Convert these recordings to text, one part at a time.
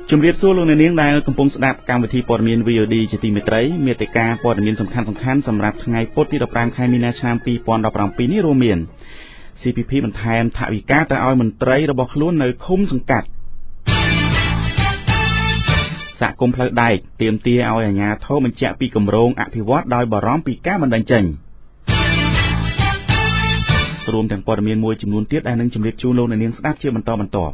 ជំរាបសួរលោកអ្នកនាងដែលកំពុងស្ដាប់កម្មវិធីព័ត៌មាន VOD ជាទីមេត្រីមេតិការព័ត៌មានសំខាន់ៗសម្រាប់ថ្ងៃពុធទី15ខែមីនាឆ្នាំ2017នេះរួមមាន CPP បន្ថែមថវិកាទៅឲ្យមន្ត្រីរបស់ខ្លួននៅឃុំសង្កាត់សហគមន៍ផ្លូវដែកទាមទារឲ្យអាជ្ញាធរបញ្ជាក់ពីគម្រោងអភិវឌ្ឍដោយបារម្ភពីការបណ្តេញចេញរួមទាំងព័ត៌មានមួយចំនួនទៀតដែលនឹងជម្រាបជូនលោកអ្នកនាងស្ដាប់ជាបន្តបន្ទាប់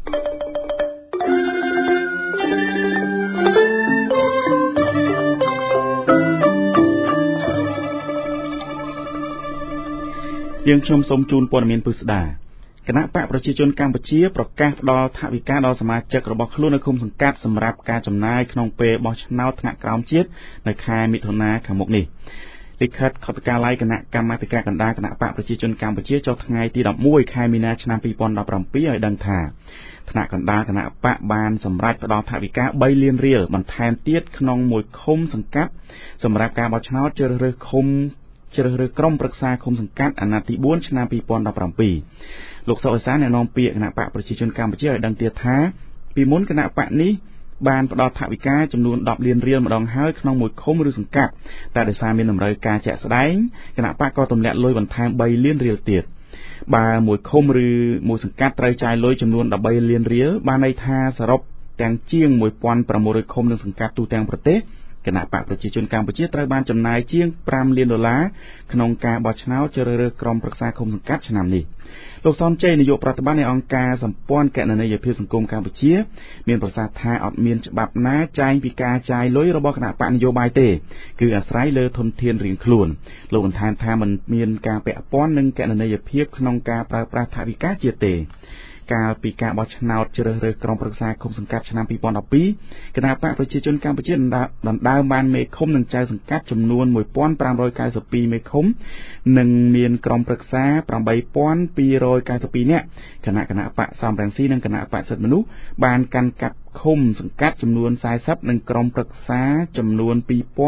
យើងខ្ញុំសូមជូនព័ត៌មានពិស្ដាគណៈបកប្រជាជនកម្ពុជាប្រកាសផ្ដល់ថវិកាដល់សមាជិករបស់ខ្លួននៅឃុំសង្កាត់សម្រាប់ការចំណាយក្នុងពេលបោះឆ្នោតថ្នាក់ក្រោមជាតិនៅខែមិថុនាខាងមុខនេះលិខិតខុទ្ទកាល័យគណៈកម្មាធិការកណ្ដាលគណៈបកប្រជាជនកម្ពុជាចុះថ្ងៃទី11ខែមីនាឆ្នាំ2017ឲ្យដឹងថាថ្នាក់កណ្ដាលគណៈបកបានសម្រេចផ្ដល់ថវិកា3លានរៀលបន្ថែមទៀតក្នុងមួយឃុំសង្កាត់សម្រាប់ការបោះឆ្នោតជ្រើសរើសក្រុមប្រឹក្សាឃុំសង្កាត់អាណត្តិទី4ឆ្នាំ2017លោកសុអេសានអ្នកនាំពាក្យគណៈបកប្រជាជនកម្ពុជាឲ្យដឹងទៀតថាពីមុនគណៈបកនេះបានផ្ដល់ថវិកាចំនួន10លានរៀលម្ដងហើយក្នុងមួយឃុំឬសង្កាត់តែដោយសារមានតម្រូវការជាក់ស្ដែងគណៈបកក៏ទម្លាក់លុយបន្ថែម3លានរៀលទៀតបើមួយឃុំឬមួយសង្កាត់ត្រូវចាយលុយចំនួន13លានរៀលបានន័យថាសរុបទាំងជាង1600ឃុំនិងសង្កាត់ទូទាំងប្រទេសគណៈបកប្រជាជនកម្ពុជាត្រូវបានចំណាយជាង$5លានក្នុងការបោះឆ្នោតជ្រើសរើសក្រុមប្រឹក្សាឃុំសង្កាត់ឆ្នាំនេះលោកសនជ័យនាយកប្រតិបត្តិនៃអង្គការសម្ព័ន្ធគណនេយ្យភាពសង្គមកម្ពុជាមានប្រសាសន៍ថាអត់មានច្បាប់ណាចែងពីការចាយលុយរបស់គណៈបកនយោបាយទេគឺអាស្រ័យលើធនធានរៀងខ្លួនលោកបន្ថែមថាមិនមានការពាក់ព័ន្ធនឹងគណនេយ្យភាពក្នុងការប្រើប្រាស់ថវិកាជាតិទេកាលពីការបោះឆ្នោតជ្រើសរើសក្រុមប្រឹក្សាឃុំសង្កាត់ឆ្នាំ2012គណៈបកប្រជាជនកម្ពុជាដណ្ដើមបានមេឃុំនិងចៅសង្កាត់ចំនួន1592មេឃុំនិងមានក្រុមប្រឹក្សា8292នាក់គណៈបកសំរងស៊ីនិងគណៈបកសិទ្ធិមនុស្សបានកាន់កាប់ឃុំសង្កាត់ចំនួន40និងក្រុមប្រឹក្សាចំនួន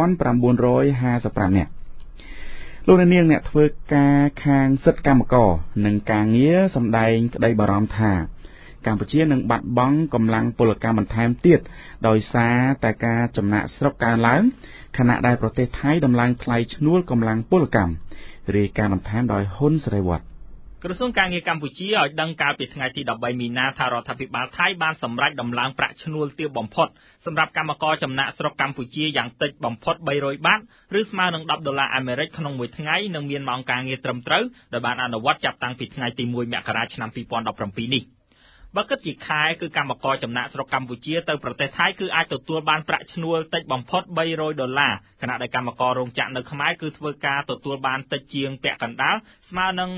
2955នាក់លោកនាងអ្នកធ្វើការខាងសិទ្ធិកម្មករនិងការងារសម្ដែងក្តីបារម្ភថាកម្ពុជានឹងបាត់បង់កម្លាំងពលកម្មបន្ថែមទៀតដោយសារតែការចំណាកស្រុកកើនឡើងខណៈដែលប្រទេសថៃដំឡើងថ្លៃឈ្នួលកម្លាំងពលកម្មរាយការណ៍បន្ថែមដោយហ៊ុនសេរីវត្តក្រសួងការងារកម្ពុជាឲ្យដឹងកាលពីថ្ងៃទី13មីនាថារដ្ឋាភិបាលថៃបានសម្រេចដំឡើងប្រាក់ឈ្នួលទាបបំផុតសម្រាប់កម្មករចំណាកស្រុកកម្ពុជាយ៉ាងតិចបំផុត$300ឬស្មើនឹង$10ក្នុងមួយថ្ងៃនិងមានម៉ោងការងារត្រឹមត្រូវដោយបានអនុវត្តចាប់តាំងពីថ្ងៃទី1មករាឆ្នាំ2017នេះបើគិតជាខែគឺកម្មករចំណាកស្រុកកម្ពុជាទៅប្រទេសថៃគឺអាចទទួលបានប្រាក់ឈ្នួលតិចបំផុត$300ខណៈដែលកម្មកររោងចក្រនៅខ្មែរគឺធ្វើការទទួលបានតិចជាងពាក់កណ្ដាលស្មើនឹង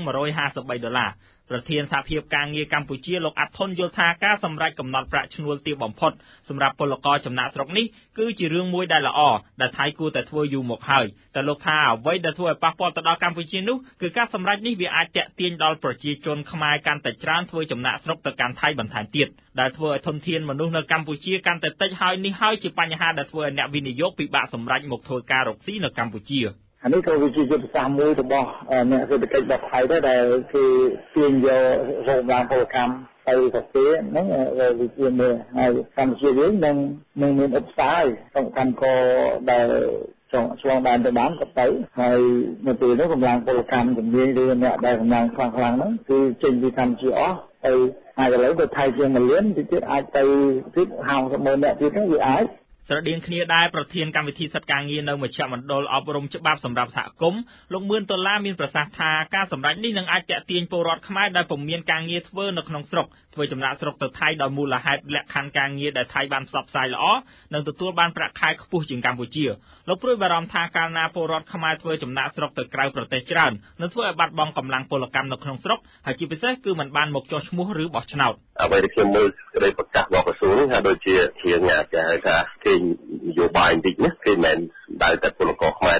$153ប្រធានសហភាពការងារកម្ពុជាលោកអាត់ធុនយល់ថាការសម្រេចកំណត់ប្រាក់ឈ្នួលទាបបំផុតសម្រាប់ពលករចំណាកស្រុកនេះគឺជារឿងមួយដែលល្អដែលថៃគួរតែធ្វើយូរមកហើយតែលោកថាអ្វីដែលធ្វើឲ្យប៉ះពាល់ទៅដល់កម្ពុជានោះគឺការសម្រេចនេះវាអាចទាក់ទាញដល់ប្រជាជនខ្មែរកាន់តែច្រើនធ្វើចំណាកស្រុកទៅកាន់ថៃបន្ថែមទៀតដែលធ្វើឲ្យធនធានមនុស្សនៅកម្ពុជាកាន់តែតិចហើយនេះហើយជាបញ្ហាដែលធ្វើឲ្យអ្នកវិនិយោគពិបាកសម្រេចមកធ្វើការរកស៊ីនៅកម្ពុជាអានេះក៏វាជាយុទ្ធសាស្ត្រមួយរបស់អ្នកសេដ្ឋកិច្ចរបស់ថៃដែរដែលគេទាញយករោងឡើងពលកម្មទៅប្រទេសហ្នឹងវាជាមួយហើយកម្ពុជាយើងនឹងមានឧបសគ្គក្នុងកម្មករដែលឆ្លងដែនទៅបានក៏ទៅហើយនៅពេលនោះកម្លាំងពលកម្មជំនាញឬអ្នកដែលកម្លាំងខ្លាំងហ្នឹងគឺចេញពីកម្ពុជាអស់ទៅហើយឥឡូវទៅថៃជាង1លានទៀតអាចទៅទៀត50,000នាក់ទៀតវាអាចស្រដៀងគ្នាដែរប្រធានកម្មវិធីសិទ្ធិការងារនៅមជ្ឈមណ្ឌលអប់រំច្បាប់សម្រាប់សហគមន៍លោកមឿនដុល្លារមានប្រសាសន៍ថាការសម្រេចនេះនឹងអាចទាក់ទាញពលរដ្ឋខ្មែរដែលពុំមានការងារធ្វើនៅក្នុងស្រុកធ្វើចំណាកស្រុកទៅថៃដោយមូលហេតុលក្ខខណ្ឌការងារដែលថៃបានផ្សព្វផ្សាយល្អនិងទទួលបានប្រាក់ខែខ្ពស់ជាងកម្ពុជាលោកព្រួយបារម្ភថាកាលណាពលរដ្ឋខ្មែរធ្វើចំណាកស្រុកទៅក្រៅប្រទេសច្រើននឹងធ្វើឲ្យបាត់បង់កម្លាំងពលកម្មនៅក្នុងស្រុកហើយជាពិសេសគឺមិនបានមកចុះឈ្មោះឬបោះឆ្នោតអ្វីដែលខ្ញុំមើលសេចក្តីប្រកាសរបស់ក្រសួងនេះថាដូចជាជាងគេហៅថាគេនយោបាយបន្តិចណាគេមិនដែលតែពលករខ្មែរទេគឺ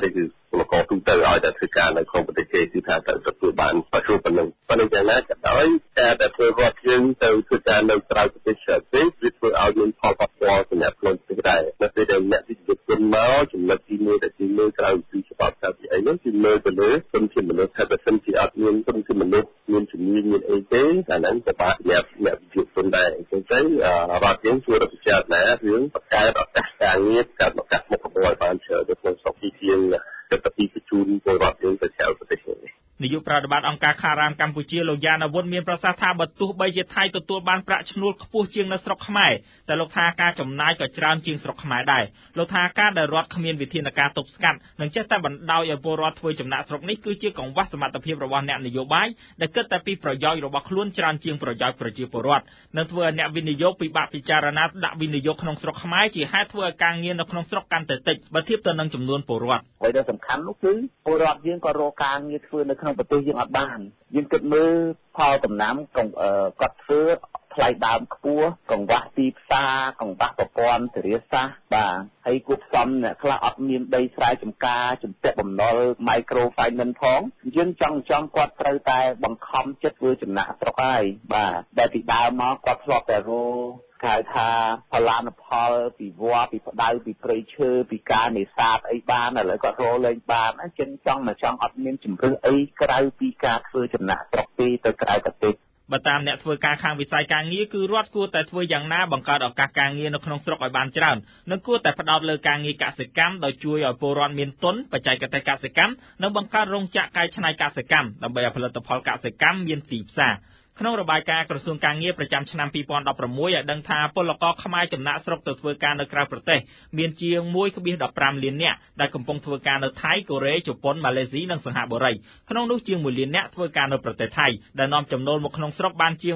ពលករទូទៅឲ្យតែធ្វើការនៅក្នុងប្រទេសគេគឺថាទៅទទួលបានប្រជុំប៉ុណ្ណឹងប៉ុន្តែយ៉ាងណាក៏ដោយការដែលធ្វើរដ្ឋយើងទៅធ្វើការនៅក្រៅប្រទេសច្រើនពេកវាធ្វើឲ្យមានផលប៉ះពាល់សម្រាប់ខ្លួនប្រទេសដែរនៅពេលដែលអ្នកវិនិយោគិនមកចំណុចទី1ដែលទីមើលក្រៅពីច្បាប់ក្រៅពីអីនោះគឺមើលទៅលើទុនធានមនុស្សថាបើសិនជាអត់មានទុនធានមនុស្សមានជំនាញមានអីទេអាហ្នឹងក៏បាក់សម្រាប់អ្នកវិនិយោគិនដែរអញ្ចឹងទៅរដ្ឋយើងជួយពិចារណារឿងបង្កើតឱកាសការងារកើតឱកាសមុខរបរឲ្យបានច្រើនទៅក្នុងស្រុកពីជាងទៅពីបញ្ជូនពលរដ្ឋយើងទៅក្រៅប្រទេសនេះនាយកប្រតិបត្តិអង្គការខារ៉ាមកម្ពុជាលោកយ៉ានអាវុធមានប្រសាសន៍ថាបើទោះបីជាថៃទទួលបានប្រាក់ឈ្នួលខ្ពស់ជាងនៅស្រុកខ្មែរតែលោកថាការចំណាយក៏ច្រើនជាងស្រុកខ្មែរដែរលោកថាការដែលរដ្ឋគ្មានវិធានការទប់ស្កាត់និងចេះតែបណ្ដោយឲ្យពលរដ្ឋធ្វើចំណាក់ស្រុកនេះគឺជាកង្វះសមត្ថភាពរបស់អ្នកនយោបាយដែលគិតតែពីប្រយោជន៍របស់ខ្លួនច្រើនជាងប្រយោជន៍ប្រជាពលរដ្ឋនិងធ្វើឲ្យអ្នកវិនិយោគពិបាកពិចារណាដាក់វិនិយោគក្នុងស្រុកខ្មែរជាហេតុធ្វើឲ្យការងារនៅក្នុងស្រុកកាន់តែតិចបើធៀបទៅនឹងចំនួនពលរដ្ឋអ្វីដែលសំខាន់នោះគឺពលរដ្ឋយើងក៏រកការងារធ្វើនៅក្នុងប្រទេសយើងអត់បានយើងគិតមើលផលដំណាំគាត់ធ្វើថ្លៃដើមខ្ពស់កង្វះទីផ្សារកង្វះប្រព័ន្ធធារាសាស្ត្របាទហើយគួបផ្សំអ្នកខ្លះអត់មានដីស្រែចម្ការជំពាក់បំណុល micro finance ផងយើងចង់គាត់ត្រូវតែបង្ខំចិត្តធ្វើចំណាក់ស្រុកហើយបាទដែលពីដើមមកគាត់ធ្លាប់តែរកគេថាផលិតផលពីវល្លិពីផ្ដៅពីព្រៃឈើពីការនេសាទអីបានឥឡូវគាត់រកលេងបានអញ្ចឹងចង់អត់មានជំរឿនអីក្រៅពីការធ្វើចំណាក់ស្រុកពីទៅក្រៅប្រទេសបើតាមអ្នកធ្វើការខាងវិស័យការងារគឺរដ្ឋគួរតែធ្វើយ៉ាងណាបង្កើតឱកាសការងារនៅក្នុងស្រុកឲ្យបានច្រើននិងគួរតែផ្ដោតលើការងារកសិកម្មដោយជួយឲ្យពលរដ្ឋមានទុនបច្ចេកទេសកសិកម្មនិងបង្កើតរោងចក្រកែច្នៃកសិកម្មដើម្បីឲ្យផលិតផលកសិកម្មមានទីផ្សារក្នុងរបាយការណ៍ក្រសួងការងារប្រចាំឆ្នាំ2016ឲ្យដឹងថាពលករខ្មែរចំណាក់ស្រុកទៅធ្វើការនៅក្រៅប្រទេសមានជាង 1.15 លាននាក់ដែលកំពុងធ្វើការនៅថៃកូរ៉េជប៉ុនម៉ាឡេស៊ីនិងសិង្ហបុរីក្នុងនោះជាង 1 លាននាក់ធ្វើការនៅប្រទេសថៃដែលនាំចំណូលមកក្នុងស្រុកបានជាង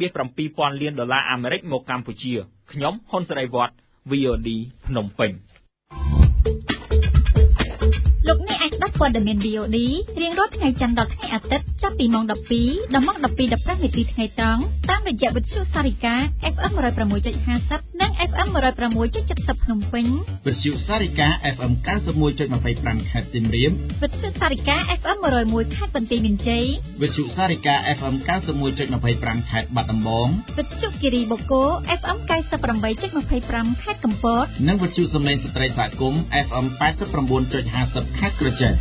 1.7 លានដុល្លារអាមេរិកមកកម្ពុជាខ្ញុំហ៊ុនសេរីវត្ត VOD ភ្នំពេញលោកអ្នកអាចស្ដាប់ព័ត៌មាន VOD រៀងរាល់ថ្ងៃច័ន្ទដល់ថ្ងៃអាទិត្យចាប់ពីម៉ោង 12 ដល់ម៉ោង 12:15 នាទីថ្ងៃត្រង់តាមរយៈវិទ្យុសារិកា FM 106.50 និង FM 106.70 ភ្នំពេញវិទ្យុសារិកា FM 91.25 ខេត្តសៀមរាបវិទ្យុសារិកា FM 101 ខេត្តបន្ទាយមានជ័យវិទ្យុសារិកា FM 91.25 ខេត្តបាត់ដំបងវិទ្យុគិរីបូកូ FM 98.25 ខេត្តកំពតនិងវិទ្យុសំឡេងស្ត្រីសហគមន៍ FM 89.50 ខេត្តក្រចេះ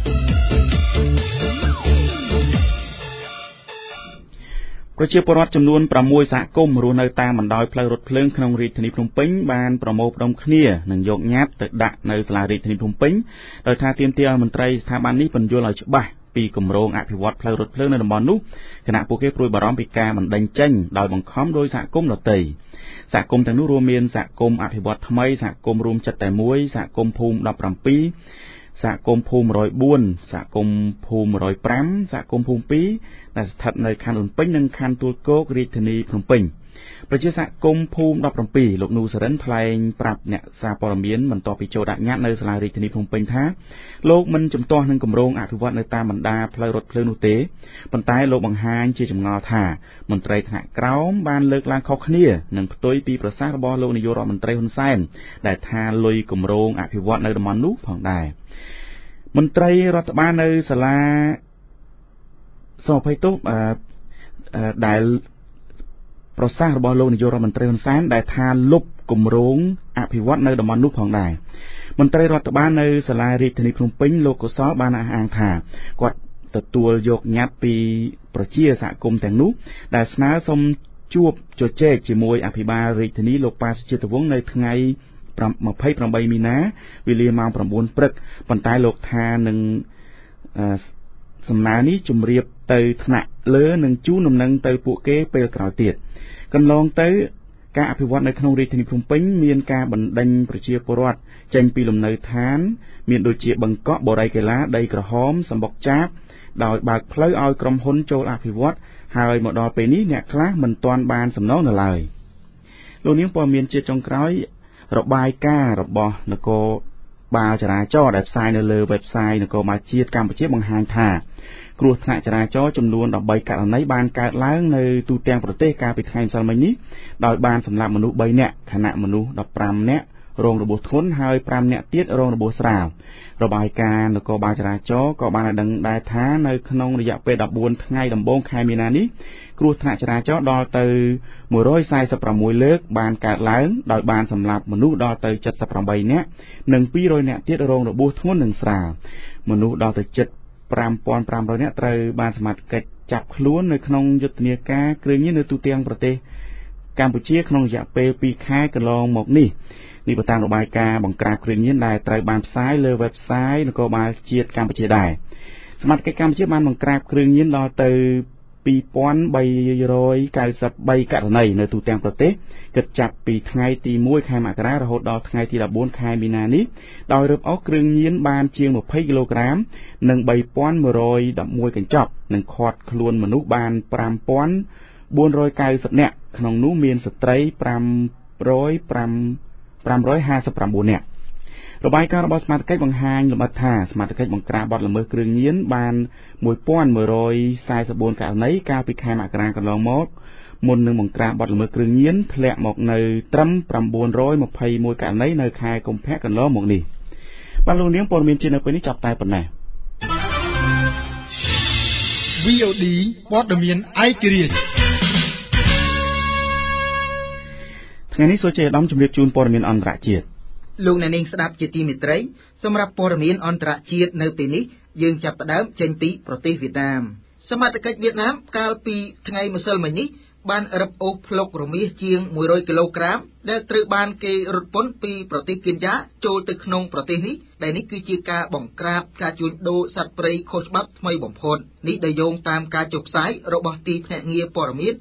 ប្រជាពលរដ្ឋចំនួន6សហគមន៍រស់នៅតាមបណ្ដោយផ្លូវរថភ្លើងក្នុងរាជធានីភ្នំពេញបានប្រមូលផ្ដុំគ្នានិងយកញត្តិទៅដាក់នៅសាលារាជធានីភ្នំពេញដោយថាទាមទារឲ្យមន្ត្រីស្ថាប័ននេះពន្យល់ឲ្យច្បាស់ពីគម្រោងអភិវឌ្ឍផ្លូវរថភ្លើងនៅតំបន់នោះគណៈពួកគេព្រួយបារម្ភពីការបណ្តេញចេញដោយបង្ខំដោយសហគមន៍ដទៃសហគមន៍ទាំងនោះរួមមានសហគមន៍អភិវឌ្ឍថ្មីសហគមន៍រួមចិត្តតែមួយសហគមន៍ភូមិ17សហគមន៍ភូមិ104សហគមន៍ភូមិ105សហគមន៍ភូមិ2ដែលស្ថិតនៅខណ្ឌឧនពេញនិងខណ្ឌទួលគោករាជធានីភ្នំពេញប្រជាសហគមន៍ភូមិ17លោកនូសរិនថ្លែងប្រាប់អ្នកសារព័ត៌មានបន្ទាប់ពីចូលដាក់ញត្តិនៅសាលារាជធានីភ្នំពេញថាលោកមិនជំទាស់នឹងគម្រោងអភិវឌ្ឍនៅតាមបណ្ដាផ្លូវរថភ្លើងនោះទេប៉ុន្តែលោកបង្ហាញជាចម្ងល់ថាមន្ត្រីថ្នាក់ក្រោមបានលើកឡើងខុសគ្នានិងផ្ទុយពីប្រសាសន៍របស់លោកនាយករដ្ឋមន្ត្រីហ៊ុនសែនដែលថាលុយគម្រោងអភិវឌ្ឍនៅតំបន់នោះផងដែរមន្ត្រីរដ្ឋបាលនៅសាលាដែលប្រសាសន៍របស់លោកនាយករដ្ឋមន្ត្រីហ៊ុនសែនដែលថាលុបគម្រោងអភិវឌ្ឍនៅតំបន់នោះផងដែរមន្ត្រីរដ្ឋបាលនៅសាលារាជធានីភ្នំពេញលោកកុសលបានអះអាងថាគាត់ទទួលយកញត្តិពីប្រជាសហគមន៍ទាំងនោះដែលស្នើសុំជួបជជែកជាមួយអភិបាលរាជធានីលោកប៉ាសុជាតិវង្សនៅថ្ងៃ28មីនាវេលាម៉ោង 9 ព្រឹកប៉ុន្តែលោកថានឹងសំណើនេះជម្រាបទៅថ្នាក់លើនិងជូនដំណឹងទៅពួកគេពេលក្រោយទៀតកន្លងទៅការអភិវឌ្ឍនៅក្នុងរាជធានីភ្នំពេញមានការបណ្ដេញប្រជាពលរដ្ឋចេញពីលំនៅឋានមានដូចជាបឹងកក់បូរីកេឡាដីក្រហមសម្បុកចាបដោយបើកផ្លូវឲ្យក្រុមហ៊ុនចូលអភិវឌ្ឍហើយមកដល់ពេលនេះអ្នកខ្លះមិនទាន់បានសំណងនៅឡើយលោកនាងព័ត៌មានជាតិចុងក្រោយរបាយការណ៍របស់នគរបាលចរាចរណ៍ដែលផ្សាយនៅលើ website នគរបាលជាតិកម្ពុជាបង្ហាញថាគ្រោះថ្នាក់ចរាចរណ៍ចំនួន13ករណីបានកើតឡើងនៅទូទាំងប្រទេសកាលពីថ្ងៃម្សិលមិញនេះដោយបានសម្លាប់មនុស្ស3នាក់ខណៈមនុស្ស15នាក់រងរបួសធ្ងន់ហើយ5នាក់ទៀតរងរបួសស្រាលរបាយការណ៍នគរបាលចរាចរណ៍ក៏បានឲ្យដឹងដែរថានៅក្នុងរយៈពេល14ថ្ងៃដំបូងខែមីនានេះគ្រោះថ្នាក់ចរាចរណ៍ដល់ទៅ146លើកបានកើតឡើងដោយបានសម្លាប់មនុស្សដល់ទៅ78នាក់និង200នាក់ទៀតរងរបួសធ្ងន់និងស្រាលមនុស្សដល់ទៅជិត5500នាក់ត្រូវបានសមត្ថកិច្ចចាប់ខ្លួននៅក្នុងយុទ្ធនាការគ្រឿងញៀននៅទូទាំងប្រទេសកម្ពុជាក្នុងរយៈពេល2ខែកន្លងមកនេះបើតាមរបាយការណ៍បង្ក្រាបគ្រឿងញៀនដែលត្រូវបានផ្សាយលើ website នគរបាលជាតិកម្ពុជាដែរសមត្ថកិច្ចកម្ពុជាបានបង្ក្រាបគ្រឿងញៀនដល់ទៅ2393ករណីនៅទូទាំងប្រទេសគិតចាប់ពីថ្ងៃទី1ខែមករារហូតដល់ថ្ងៃទី14ខែមីនានេះដោយរឹបអូសគ្រឿងញៀនបានជាង20គីឡូក្រាមនិង3111កញ្ចប់និងឃាត់ខ្លួនមនុស្សបាន5490នាក់ក្នុងនោះមានស្ត្រី559នាក់របាយការណ៍របស់សមាជិកបង្ហាញលម្អិតថាសមាជិកបង្ក្រាបបទល្មើសគ្រឿងញៀនបាន1144ករណីកាលពីខែមករាកន្លងមកមុននឹងបង្ក្រាបបទល្មើសគ្រឿងញៀនធ្លាក់មកនៅត្រឹម921ករណីនៅខែកុម្ភៈកន្លងមកនេះបាទលោកនាងព័ត៌មានជានៅពេលនេះចាប់តែប៉ុណ្ណេះ VOD ព័ត៌មានឯករាជ្យថ្ងៃនេះសូមជម្រាបជម្រាបជូនព័ត៌មានអន្តរជាតិលោកអ្នកនាងស្ដាប់ជាទីមេត្រីសម្រាប់ព័ត៌មានអន្តរជាតិនៅពេលនេះយើងចាប់ផ្ដើមចេញពីប្រទេសវៀតណាមសមត្ថកិច្ចវៀតណាមកាលពីថ្ងៃម្សិលមិញនេះបានរឹបអូសភ្លុករមាសជាង100គីឡូក្រាមដែលត្រូវបានគេរត់ពន្ធពីប្រទេសកេនយ៉ាចូលទៅក្នុងប្រទេសនេះដែលនេះគឺជាការបង្ក្រាបការជួញដូរសត្វព្រៃខុសច្បាប់ថ្មីបំផុតនេះដោយយោងតាមការចុះផ្សាយរបស់ទីភ្នាក់ងារព័ត៌មាន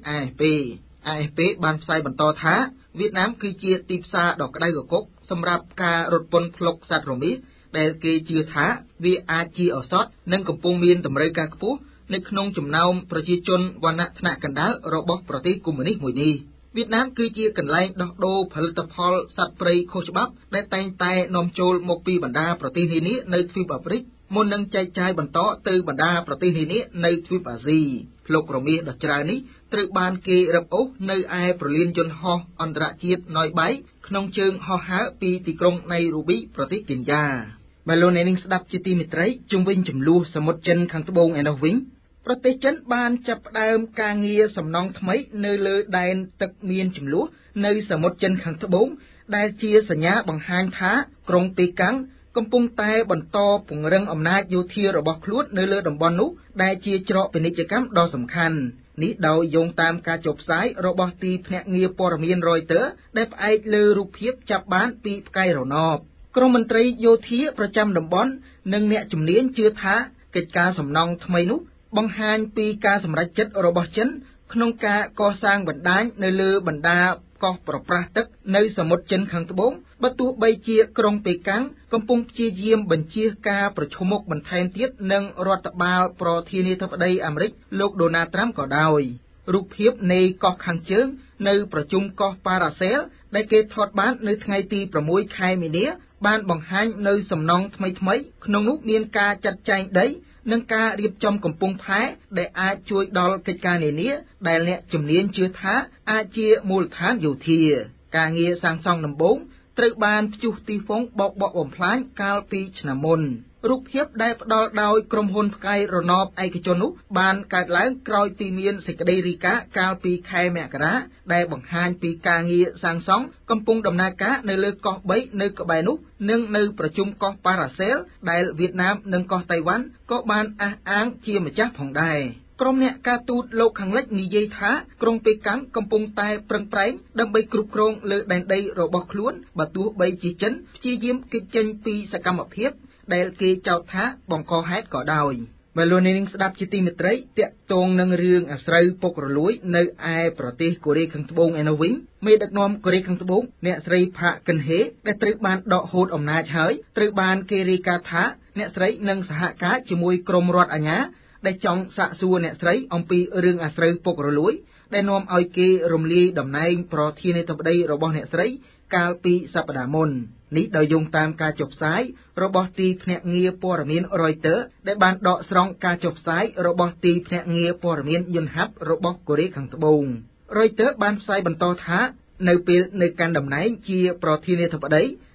AFP បានផ្សាយបន្តថាវៀតណាមគឺជាទីផ្សារដ៏ក្តៅគគុកសម្រាប់ការរត់ពន្ធភ្លុកសត្វរមាសដែលគេជឿថាវាអាចជាឱសថនិងកំពុងមានតម្រូវការខ្ពស់នៅក្នុងចំណោមប្រជាជនវណ្ណៈថ្នាក់កណ្ដាលរបស់ប្រទេសកុម្មុយនីសមួយនេះវៀតណាមគឺជាកន្លែងដោះដូរផលិតផលសត្វព្រៃខុសច្បាប់ដែលតែងតែនាំចូលមកពីបណ្ដាប្រទេសនានានៅទ្វីបអាហ្វ្រិកមុននឹងចែកចាយបន្តទៅបណ្ដាប្រទេសនានានៅទ្វីបអាស៊ីភ្លុករមាសដ៏ច្រើននេះត្រូវបានគេរឹបអូសនៅឯប្រលានយន្តហោះអន្តរជាតិណយបៃក្នុងជើងហោះហើរពីទីក្រុងណៃរូប៊ីប្រទេសកេនយ៉ាបើលោកអ្នកនាងស្ដាប់ជាទីមេត្រីជុំវិញចំនួនសមុទ្រចិនខាងត្បូងឯនោះវិញប្រទេសចិនបានចាប់ផ្ដើមការងារសំណង់ថ្មីនៅលើដែនទឹកមានជម្លោះនៅសមុទ្រចិនខាងត្បូងដែលជាសញ្ញាបង្ហាញថាក្រុងប៉េកាំងកំពុងតែបន្តពង្រឹងអំណាចយោធារបស់ខ្លួននៅលើតំបន់នោះដែលជាច្រកពាណិជ្ជកម្មដ៏សំខាន់នេះដោយយោងតាមការចុះផ្សាយរបស់ទីភ្នាក់ងារព័ត៌មាន Reuters ដែលផ្អែកលើរូបភាពចាប់បានពីផ្កាយរណបក្រុមមន្ត្រីយោធាប្រចាំតំបន់និងអ្នកជំនាញជឿថាកិច្ចការសំណង់ថ្មីនោះបង្ហាញពីការសម្រេចចិត្តរបស់ចិនក្នុងការកសាងបណ្ដាញនៅលើបណ្ដាកោះប្រប្រាស់ទឹកនៅសមុទ្រចិនខាងត្បូងបើទោះបីជាក្រុងប៉េកាំងកំពុងព្យាយាមបញ្ជៀសការប្រឈមមុខបន្ថែមទៀតនឹងរដ្ឋបាលប្រធានាធិបតីអាមេរិកលោកដូណាល់ត្រាំក៏ដោយរូបភាពនៃកោះខាងជើងនៅប្រជុំកោះប៉ារ៉ាសែលដែលគេថតបាននៅថ្ងៃទី6ខែមីនាបានបង្ហាញនៅសំណង់ថ្មីៗក្នុងនោះមានការចាត់ចែងដីនិងការរៀបចំកំពង់ផែដែលអាចជួយដល់កិច្ចការនានាដែលអ្នកជំនាញជឿថាអាចជាមូលដ្ឋានយោធាការងារសាងសង់ដំបូងត្រូវបានព្យុះទីហ្វុងបោកបក់បំផ្លាញកាលពីឆ្នាំមុនរូបភាពដែលផ្ដល់ដោយក្រុមហ៊ុនផ្កាយរណបឯកជននោះបានកើតឡើងក្រោយពីមានសេចក្តីរាយការណ៍កាលពីខែមករាដែលបង្ហាញពីការងារសាងសង់កំពុងដំណើរការនៅលើកោះ3នៅក្បែរនោះនិងនៅប្រជុំកោះប៉ារ៉ាសែលដែលវៀតណាមនិងកោះតៃវ៉ាន់ក៏បានអះអាងជាម្ចាស់ផងដែរក្រុមអ្នកការទូតលោកខាងលិចនិយាយថាក្រុងប៉េកាំងកំពុងតែប្រឹងប្រែងដើម្បីគ្រប់គ្រងលើដែនដីរបស់ខ្លួនបើទោះបីជាចិនព្យាយាមគេចចេញពីសកម្មភាពដែលគេចោទថាបង្កហេតុក៏ដោយបើលោកនាងស្ដាប់ជាទីមេត្រីតាក់ទងនឹងរឿងអាស្រូវពុករលួយនៅឯប្រទេសកូរ៉េខាងត្បូងឯនោះវិញមេដឹកនាំកូរ៉េខាងត្បូងអ្នកស្រីផាកកិនហេដែលត្រូវបានដកហូតអំណាចហើយត្រូវបានគេរាយការណ៍ថាអ្នកស្រីនឹងសហការជាមួយក្រុមរដ្ឋអាជ្ញាដែលចង់សាកសួរអ្នកស្រីអំពីរឿងអាស្រូវពុករលួយដែលនាំឲ្យគេរំលាយតំណែងប្រធានាធិបតីរបស់អ្នកស្រីកាលពីសប្តាហ៍មុននេះដោយយោងតាមការចុះផ្សាយរបស់ទីភ្នាក់ងារព័ត៌មាន Reuters ដែលបានដកស្រង់ការចុះផ្សាយរបស់ទីភ្នាក់ងារព័ត៌មានយន្តហត្ថរបស់កូរ៉េខាងត្បូង Reuters បានផ្សាយបន្តថានៅពេលនៅកាន់តំណែងជាប្រធានាធិបតី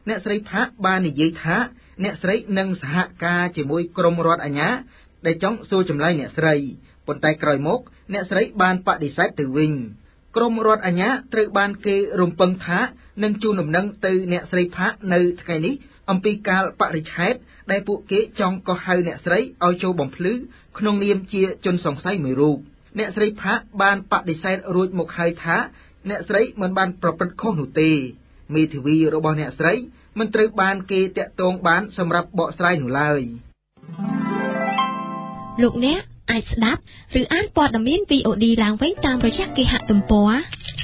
អ្នកស្រីផាកបាននិយាយថាអ្នកស្រីនឹងសហការជាមួយក្រមរដ្ឋអាជ្ញាដែលចង់សួរចម្លើយអ្នកស្រីប៉ុន្តែក្រោយមកអ្នកស្រីបានបដិសេធទៅវិញក្រមរដ្ឋអាជ្ញាត្រូវបានគេរំពឹងថានឹងជូនដំណឹងទៅអ្នកស្រីផាកនៅថ្ងៃនេះអំពីកាលបរិច្ឆេទដែលពួកគេចង់កោះហៅអ្នកស្រីឲ្យចូលបំភ្លឺក្នុងនាមជាជនសង្ស័យមួយរូបអ្នកស្រីផាកបានបដិសេធរួចមកហើយថាអ្នកស្រីមិនបានប្រព្រឹត្តខុសនោះទេមេធាវីរបស់អ្នកស្រីមិនត្រូវបានគេតាក់ទងបានសម្រាប់បកស្រាយនោះឡើយលោកអ្នកអាចស្ដាប់ឬអានព័ត៌មាន VOD ឡើងវិញតាមរយៈគេហទំព័រ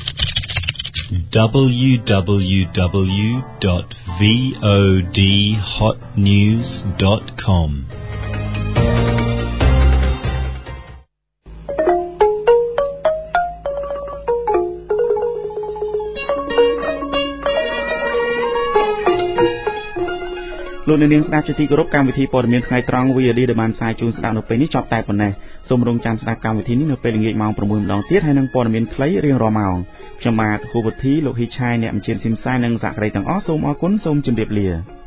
www.vodhotnews.com លោកអ្នកនាងស្ដាប់ជាទីគោរពកម្មវិធីព័ត៌មានថ្ងៃត្រង់ VOD ដែលបានផ្សាយជូនស្ដាប់នៅពេលនេះចប់តែប៉ុណ្ណេះសូមរងចាំស្ដាប់កម្មវិធីនេះនៅពេលល្ងាចម៉ោង 6 ម្ដងទៀតហើយនឹងព័ត៌មានខ្លីរៀងរាល់ម៉ោងខ្ញុំបាទហូបធីលោកហ៊ីឆាយអ្នកអញ្ជើញស៊ីមសាយនិងសហការីទាំងអស់សូមអរគុណសូមជម្រាបលា